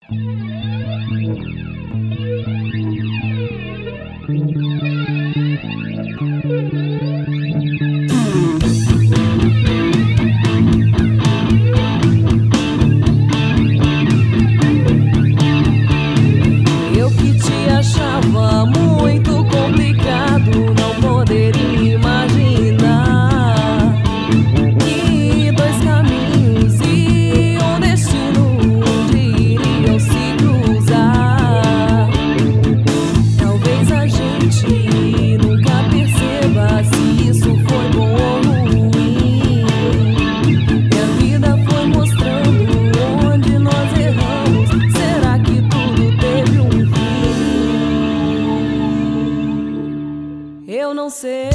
Eu que te achava muito complicado, não poderia imaginar que dois caminhos e um destino um dia iriam se cruzar. Talvez a gente nunca perceba se isso foi bom ou ruim. E a vida foi mostrando onde nós erramos. Será que tudo teve um fim? Eu não sei.